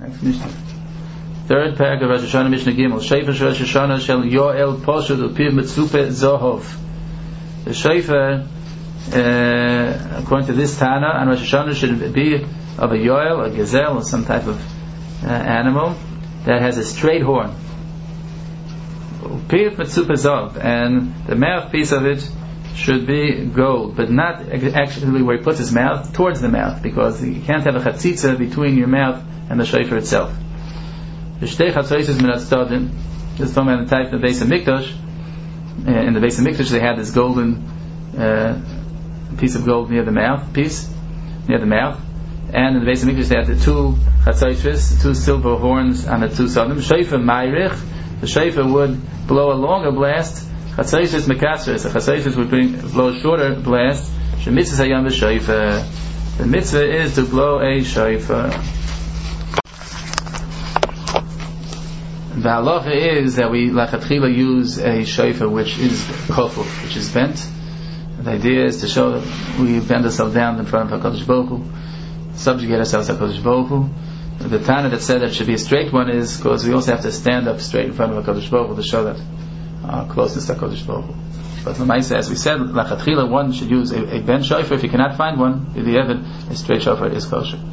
Third paragraph, Rosh Hashanah Mishnah Gimel. Shofar Rosh Hashanah shel Yoel Poshut Upiv Mitzupe Zohov. The shofar, according to this Tana, on Rosh Hashanah should be of a Yoel, a gazelle, or some type of animal that has a straight horn. Upiv Mitzupe Zohov, and the mouthpiece of it should be gold, but not actually where he puts his mouth, towards the mouth, because you can't have a chatzitza between your mouth and the shofar itself. This is talking about the type of the Beis HaMikdash. In the Beis HaMikdash they had this golden piece of gold near the mouth, and in the Beis HaMikdash they had the two chatzitzus, the two silver horns on the two sadim. Shofar Ma'irich, the shofar would blow a longer blast. Chatzitzus Mekasres, the chatzitzus would blow a shorter blast. Shemitzvah Hayam v'shofar. The mitzvah is to blow a shofar. The halacha is that we lachatchila use a shofar which is kofel, which is bent. The idea is to show that we bend ourselves down in front of HaKadosh Baruch Hu, subjugate ourselves to HaKadosh Baruch Hu. The Tana that said that it should be a straight one is because we also have to stand up straight in front of HaKadosh Baruch Hu to show that closeness to HaKadosh Baruch Hu. But L'maisa, as we said, lachatchila one should use a bent shofar. If you cannot find one, a straight shofar is kosher.